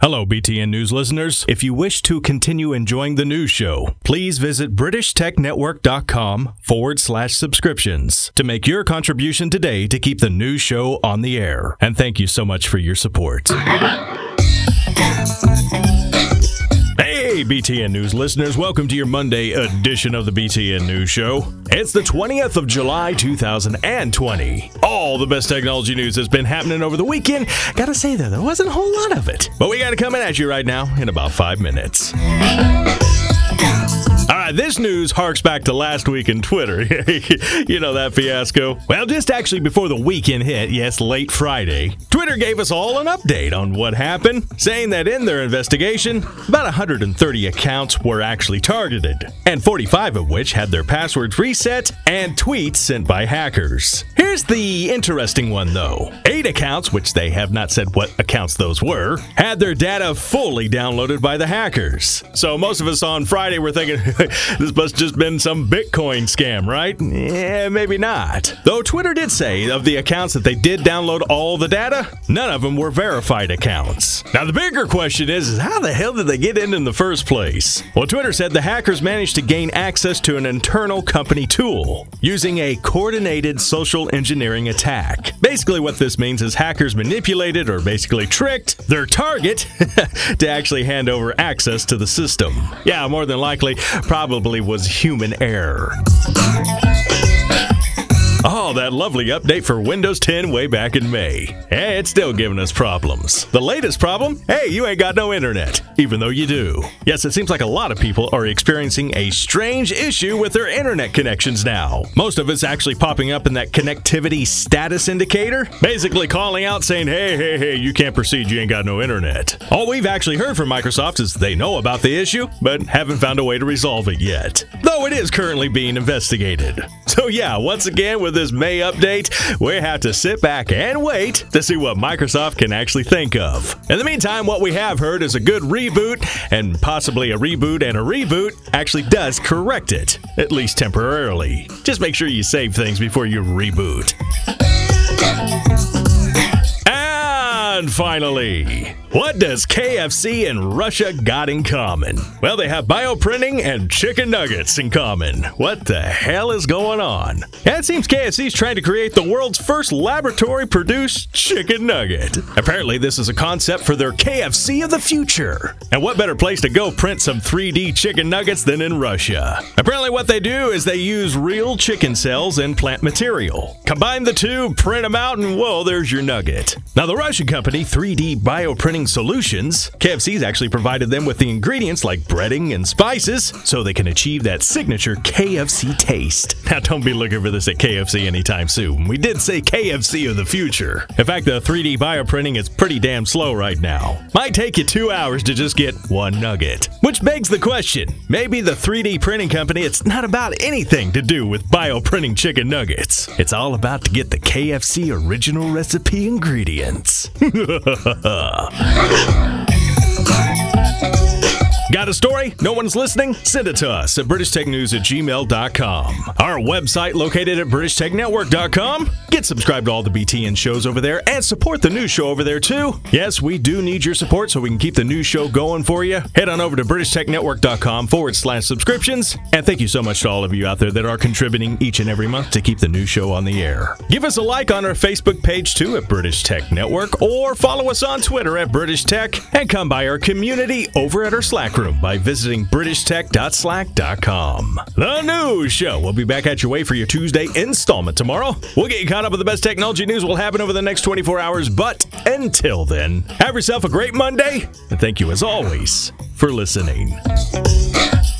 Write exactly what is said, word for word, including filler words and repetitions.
Hello, B T N News listeners. If you wish to continue enjoying the news show, please visit BritishTechNetwork.com forward slash subscriptions to make your contribution today to keep the news show on the air. And thank you so much for your support. Hey, B T N News listeners, welcome to your Monday edition of the B T N News Show. It's the twentieth of July, two thousand twenty. All the best technology news has been happening over the weekend. Gotta say, though, there wasn't a whole lot of it. But we gotta come in at you right now in about five minutes. All right, this news harks back to last week in Twitter. You know that fiasco? Well, just actually before the weekend hit, yes, late Friday, Twitter gave us all an update on what happened, saying that in their investigation, about one hundred thirty accounts were actually targeted, and forty-five of which had their passwords reset and tweets sent by hackers. Here's the interesting one, though. Eight accounts, which they have not said what accounts those were, had their data fully downloaded by the hackers. So most of us on Friday were thinking, this must just been some Bitcoin scam, right? Yeah, maybe not. Though Twitter did say of the accounts that they did download all the data, none of them were verified accounts. Now the bigger question is, is how the hell did they get in in the first place? Well, Twitter said the hackers managed to gain access to an internal company tool using a coordinated social engineering attack. Basically what this means is hackers manipulated or basically tricked their target to actually hand over access to the system. Yeah, more than likely, probably was human error. Oh, that lovely update for Windows ten way back in May. Hey, it's still giving us problems. The latest problem? Hey, you ain't got no internet, even though you do. Yes, it seems like a lot of people are experiencing a strange issue with their internet connections now. Most of it's actually popping up in that connectivity status indicator, basically calling out saying, hey, hey, hey, you can't proceed, you ain't got no internet. All we've actually heard from Microsoft is they know about the issue, but haven't found a way to resolve it yet, though it is currently being investigated. So yeah, once again, with this May update, we have to sit back and wait to see what Microsoft can actually think of. In the meantime, what we have heard is a good reboot, and possibly a reboot and a reboot actually does correct it, at least temporarily. Just make sure you save things before you reboot. And finally, what does K F C and Russia got in common? Well, they have bioprinting and chicken nuggets in common. What the hell is going on? And it seems K F C is trying to create the world's first laboratory-produced chicken nugget. Apparently, this is a concept for their K F C of the future. And what better place to go print some three D chicken nuggets than in Russia? Apparently, what they do is they use real chicken cells and plant material. Combine the two, print them out, and whoa, there's your nugget. Now, the Russian company three D Bioprinting Solutions, K F C's actually provided them with the ingredients like breading and spices so they can achieve that signature K F C taste. Now, don't be looking for this at K F C anytime soon. We did say K F C of the future. In fact, the three D bioprinting is pretty damn slow right now. Might take you two hours to just get one nugget. Which begs the question, maybe the three D printing company, it's not about anything to do with bioprinting chicken nuggets. It's all about to get the K F C original recipe ingredients. Got a story? No one's listening? Send it to us at british tech news at gmail dot com. Our website located at british tech network dot com. Get subscribed to all the B T N shows over there and support the news show over there too. Yes, we do need your support so we can keep the news show going for you. Head on over to british tech network dot com forward slash subscriptions. And thank you so much to all of you out there that are contributing each and every month to keep the news show on the air. Give us a like on our Facebook page too at British Tech Network, or follow us on Twitter at British Tech, and come by our community over at our Slack room by visiting british tech dot slack dot com. The news show will be back at your way for your Tuesday installment tomorrow. We'll get you caught up with the best technology news will happen over the next twenty-four hours, but until then, have yourself a great Monday, and thank you as always for listening.